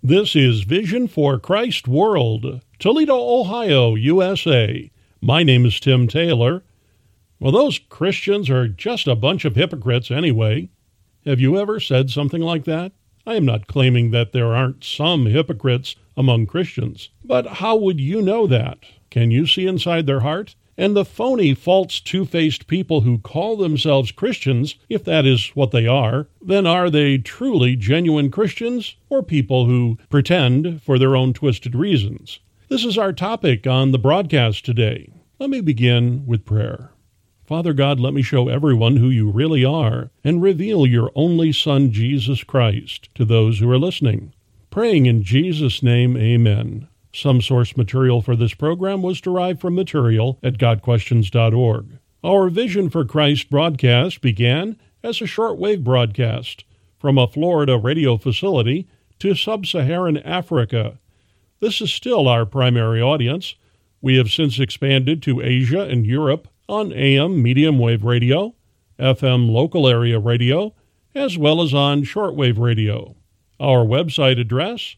This is Vision for Christ World, Toledo, Ohio, USA. My name is Tim Taylor. Well, those Christians are just a bunch of hypocrites anyway. Have you ever said something like that? I am not claiming that there aren't some hypocrites among Christians, but how would you know that? Can you see inside their heart? And the phony, false, two-faced people who call themselves Christians, if that is what they are, then are they truly genuine Christians or people who pretend for their own twisted reasons? This is our topic on the broadcast today. Let me begin with prayer. Father God, let me show everyone who you really are and reveal your only Son, Jesus Christ, to those who are listening. Praying in Jesus' name, amen. Some source material for this program was derived from material at GodQuestions.org. Our Vision for Christ broadcast began as a shortwave broadcast from a Florida radio facility to sub-Saharan Africa. This is still our primary audience. We have since expanded to Asia and Europe on AM medium wave radio, FM local area radio, as well as on shortwave radio. Our website address,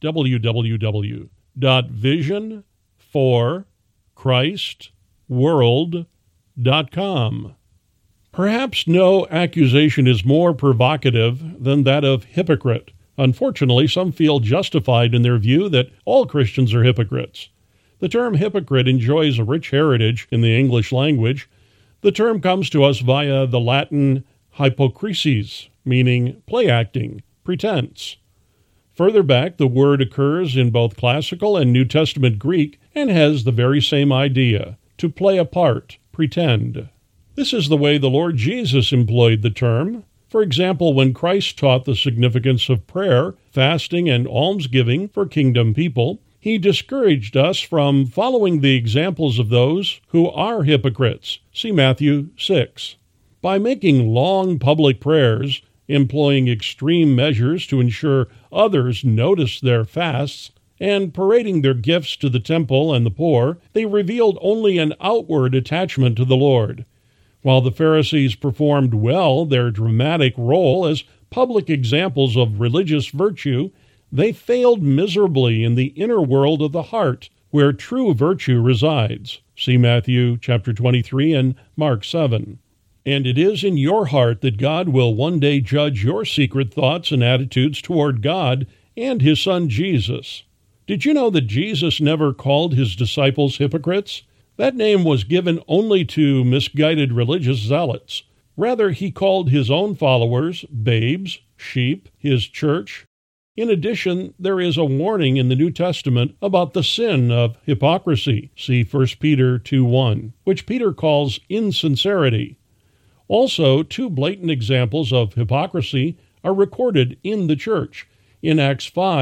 www.visionforchristworld.com. Perhaps no accusation is more provocative than that of hypocrite. Unfortunately, some feel justified in their view that all Christians are hypocrites. The term hypocrite enjoys a rich heritage in the English language. The term comes to us via the Latin hypocrisis, meaning play acting, pretense. Further back, the word occurs in both classical and New Testament Greek and has the very same idea, to play a part, pretend. This is the way the Lord Jesus employed the term. For example, when Christ taught the significance of prayer, fasting, and almsgiving for kingdom people, he discouraged us from following the examples of those who are hypocrites. See Matthew 6. By making long public prayers, employing extreme measures to ensure others notice their fasts, and parading their gifts to the temple and the poor, they revealed only an outward attachment to the Lord. While the Pharisees performed well their dramatic role as public examples of religious virtue, they failed miserably in the inner world of the heart, where true virtue resides. See Matthew chapter 23 and Mark 7. And it is in your heart that God will one day judge your secret thoughts and attitudes toward God and His Son Jesus. Did you know that Jesus never called His disciples hypocrites? That name was given only to misguided religious zealots. Rather, He called His own followers babes, sheep, His church. In addition, there is a warning in the New Testament about the sin of hypocrisy. See 1 Peter 2:1, which Peter calls insincerity. Also, two blatant examples of hypocrisy are recorded in the church. In Acts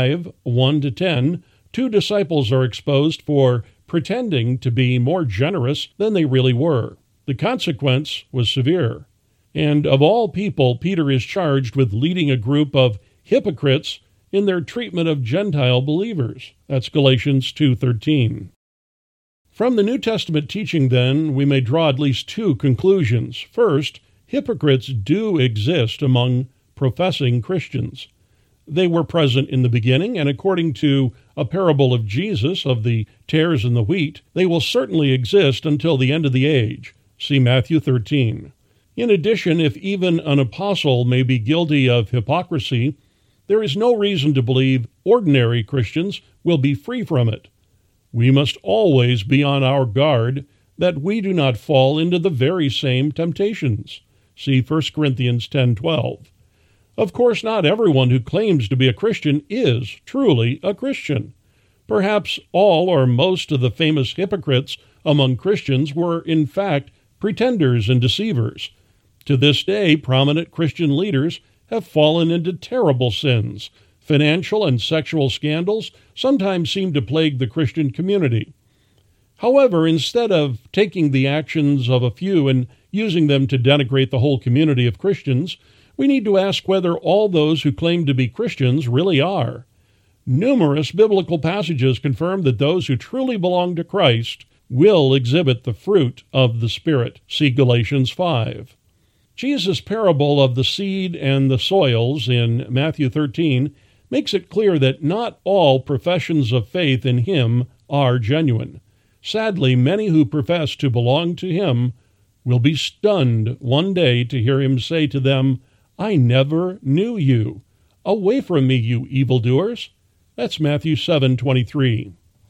5:1-10, two disciples are exposed for pretending to be more generous than they really were. The consequence was severe. And of all people, Peter is charged with leading a group of hypocrites in their treatment of Gentile believers. That's Galatians 2:13. From the New Testament teaching, then, we may draw at least two conclusions. First, hypocrites do exist among professing Christians. They were present in the beginning, and according to a parable of Jesus of the tares and the wheat, they will certainly exist until the end of the age. See Matthew 13. In addition, if even an apostle may be guilty of hypocrisy, there is no reason to believe ordinary Christians will be free from it. We must always be on our guard that we do not fall into the very same temptations. See 1 Corinthians 10:12. Of course, not everyone who claims to be a Christian is truly a Christian. Perhaps all or most of the famous hypocrites among Christians were, in fact, pretenders and deceivers. To this day, prominent Christian leaders have fallen into terrible sins. Financial and sexual scandals sometimes seem to plague the Christian community. However, instead of taking the actions of a few and using them to denigrate the whole community of Christians, we need to ask whether all those who claim to be Christians really are. Numerous biblical passages confirm that those who truly belong to Christ will exhibit the fruit of the Spirit. See Galatians 5. Jesus' parable of the seed and the soils in Matthew 13 makes it clear that not all professions of faith in him are genuine. Sadly, many who profess to belong to him will be stunned one day to hear him say to them, "I never knew you. Away from me, you evildoers." That's Matthew 7:23.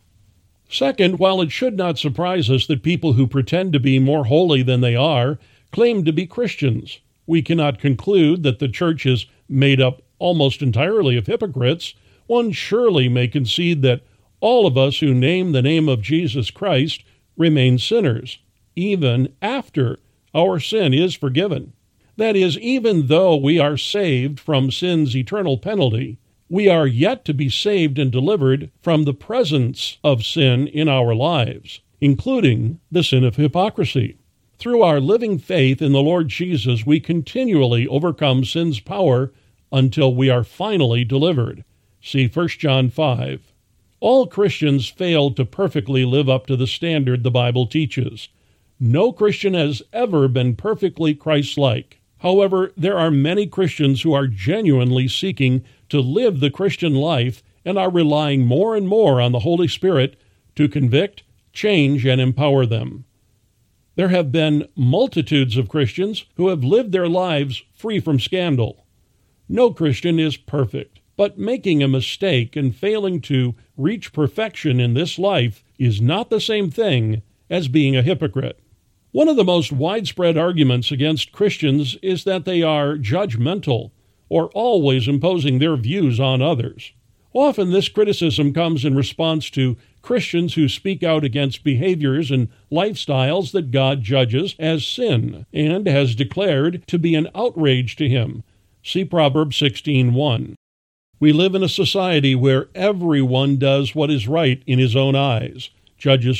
Second, while it should not surprise us that people who pretend to be more holy than they are claim to be Christians, we cannot conclude that the church is made up almost entirely of hypocrites. One surely may concede that all of us who name the name of Jesus Christ remain sinners, even after our sin is forgiven. That is, even though we are saved from sin's eternal penalty, we are yet to be saved and delivered from the presence of sin in our lives, including the sin of hypocrisy. Through our living faith in the Lord Jesus, we continually overcome sin's power until we are finally delivered. See 1 John 5. All Christians fail to perfectly live up to the standard the Bible teaches. No Christian has ever been perfectly Christ-like. However, there are many Christians who are genuinely seeking to live the Christian life and are relying more and more on the Holy Spirit to convict, change, and empower them. There have been multitudes of Christians who have lived their lives free from scandal. No Christian is perfect, but making a mistake and failing to reach perfection in this life is not the same thing as being a hypocrite. One of the most widespread arguments against Christians is that they are judgmental or always imposing their views on others. Often this criticism comes in response to Christians who speak out against behaviors and lifestyles that God judges as sin and has declared to be an outrage to him. See Proverbs 16:1. We live in a society where everyone does what is right in his own eyes. Judges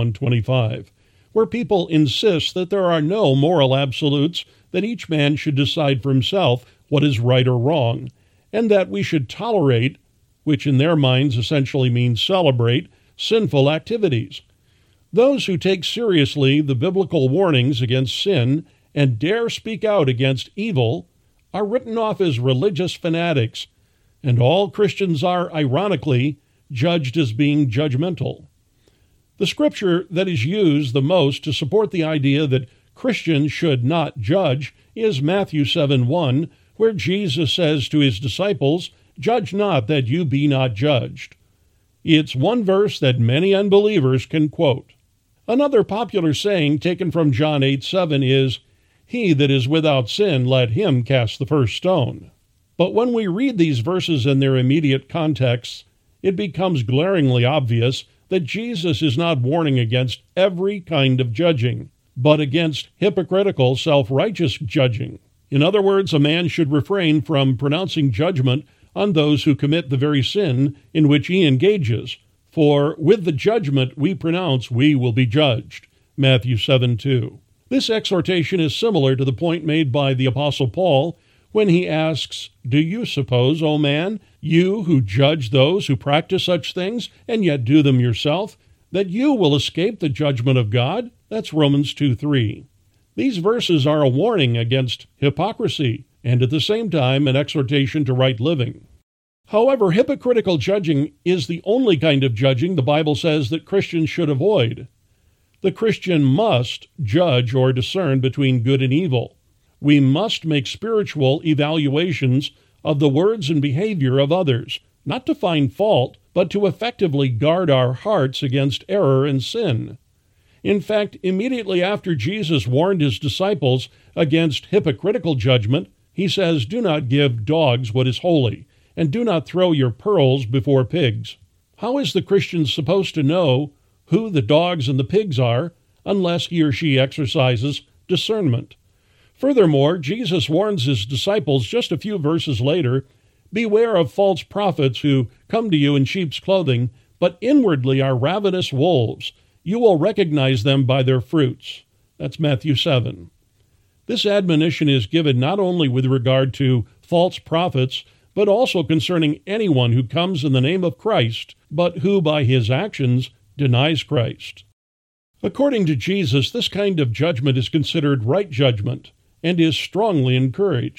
21:25. Where people insist that there are no moral absolutes, that each man should decide for himself what is right or wrong, and that we should tolerate, which in their minds essentially means celebrate, sinful activities. Those who take seriously the biblical warnings against sin and dare speak out against evil are written off as religious fanatics, and all Christians are, ironically, judged as being judgmental. The scripture that is used the most to support the idea that Christians should not judge is Matthew 7:1, where Jesus says to his disciples, "Judge not that you be not judged." It's one verse that many unbelievers can quote. Another popular saying taken from John 8:7 is, "He that is without sin, let him cast the first stone." But when we read these verses in their immediate contexts, it becomes glaringly obvious that Jesus is not warning against every kind of judging, but against hypocritical, self-righteous judging. In other words, a man should refrain from pronouncing judgment on those who commit the very sin in which he engages, for with the judgment we pronounce we will be judged. Matthew 7:2. This exhortation is similar to the point made by the Apostle Paul when he asks, "Do you suppose, O man, you who judge those who practice such things, and yet do them yourself, that you will escape the judgment of God?" That's Romans 2:3. These verses are a warning against hypocrisy, and at the same time an exhortation to right living. However, hypocritical judging is the only kind of judging the Bible says that Christians should avoid. The Christian must judge or discern between good and evil. We must make spiritual evaluations of the words and behavior of others, not to find fault, but to effectively guard our hearts against error and sin. In fact, immediately after Jesus warned his disciples against hypocritical judgment, he says, "Do not give dogs what is holy, and do not throw your pearls before pigs." How is the Christian supposed to know who the dogs and the pigs are unless he or she exercises discernment? Furthermore, Jesus warns his disciples just a few verses later, "Beware of false prophets who come to you in sheep's clothing, but inwardly are ravenous wolves. You will recognize them by their fruits." That's Matthew 7. This admonition is given not only with regard to false prophets, but also concerning anyone who comes in the name of Christ, but who by his actions denies Christ. According to Jesus, this kind of judgment is considered right judgment and is strongly encouraged.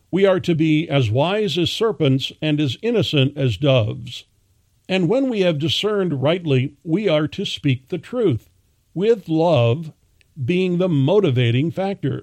We are to be as wise as serpents and as innocent as doves. And when we have discerned rightly, we are to speak the truth, with love being the motivating factor.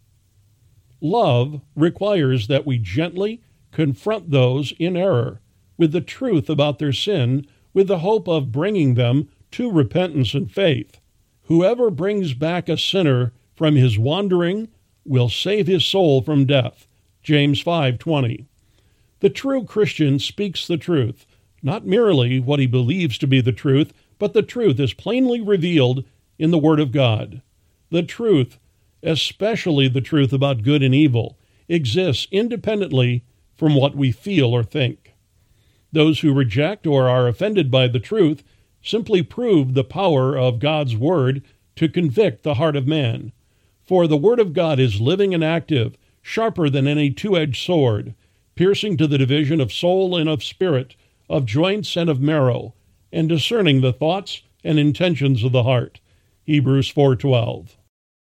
Love requires that we gently confront those in error with the truth about their sin, with the hope of bringing them to repentance and faith. Whoever brings back a sinner from his wandering will save his soul from death. James 5:20. The true Christian speaks the truth, not merely what he believes to be the truth, but the truth is plainly revealed in the Word of God. The truth, especially the truth about good and evil, exists independently from what we feel or think. Those who reject or are offended by the truth simply prove the power of God's Word to convict the heart of man. For the Word of God is living and active, sharper than any two-edged sword, piercing to the division of soul and of spirit, of joints and of marrow, and discerning the thoughts and intentions of the heart. Hebrews 4:12.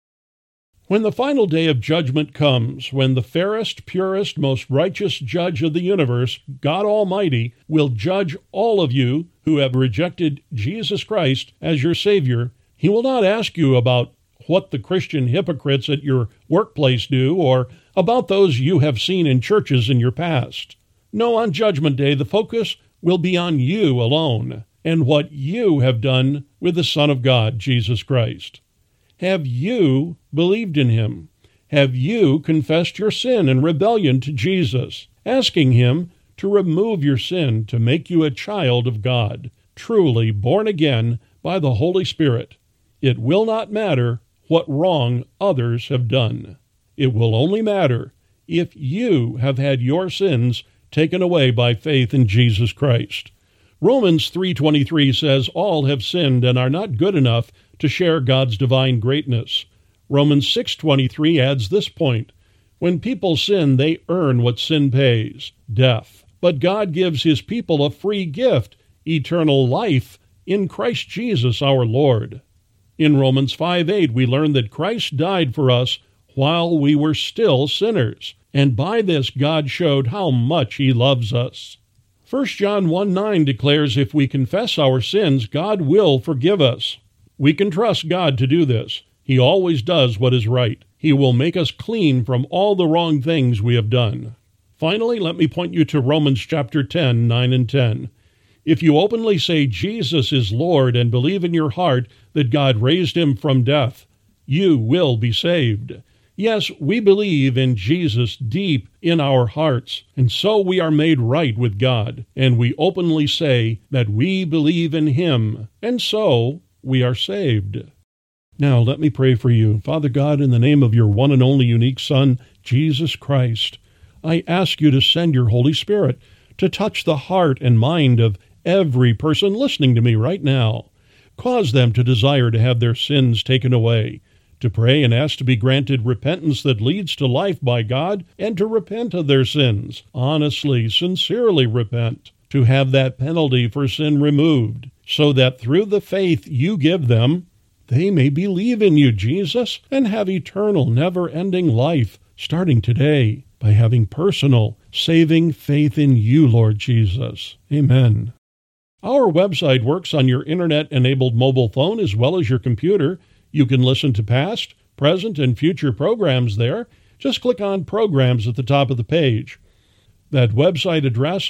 When the final day of judgment comes, when the fairest, purest, most righteous judge of the universe, God Almighty, will judge all of you who have rejected Jesus Christ as your Savior, He will not ask you about what the Christian hypocrites at your workplace do or about those you have seen in churches in your past. No, on Judgment Day, the focus will be on you alone and what you have done with the Son of God, Jesus Christ. Have you believed in Him? Have you confessed your sin and rebellion to Jesus, asking Him to remove your sin to make you a child of God, truly born again by the Holy Spirit? It will not matter what wrong others have done. It will only matter if you have had your sins taken away by faith in Jesus Christ. Romans 3:23 says, "All have sinned and are not good enough to share God's divine greatness." Romans 6:23 adds this point, "When people sin, they earn what sin pays, death. But God gives His people a free gift, eternal life, in Christ Jesus our Lord." In Romans 5:8, we learn that Christ died for us while we were still sinners, and by this God showed how much He loves us. 1 John 1:9 declares if we confess our sins, God will forgive us. We can trust God to do this. He always does what is right. He will make us clean from all the wrong things we have done. Finally, let me point you to Romans chapter 10, 9 and 10. If you openly say Jesus is Lord and believe in your heart that God raised Him from death, you will be saved. Yes, we believe in Jesus deep in our hearts, and so we are made right with God, and we openly say that we believe in Him, and so we are saved. Now let me pray for you. Father God, in the name of your one and only unique Son, Jesus Christ, I ask you to send your Holy Spirit to touch the heart and mind of every person listening to me right now. Cause them to desire to have their sins taken away, to pray and ask to be granted repentance that leads to life by God, and to repent of their sins, honestly, sincerely repent, to have that penalty for sin removed, so that through the faith you give them, they may believe in you, Jesus, and have eternal, never-ending life, starting today, by having personal, saving faith in you, Lord Jesus. Amen. Our website works on your internet-enabled mobile phone as well as your computer. You can listen to past, present, and future programs there. Just click on Programs at the top of the page. That website address,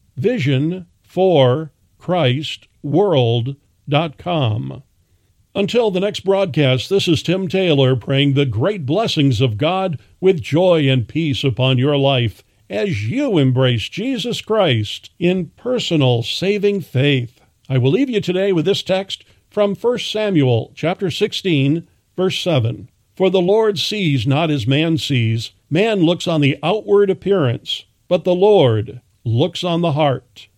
visionforchristworld.com. Until the next broadcast, this is Tim Taylor praying the great blessings of God with joy and peace upon your life as you embrace Jesus Christ in personal saving faith. I will leave you today with this text from 1 Samuel chapter 16, verse 7. For the Lord sees not as man sees. Man looks on the outward appearance, but the Lord looks on the heart.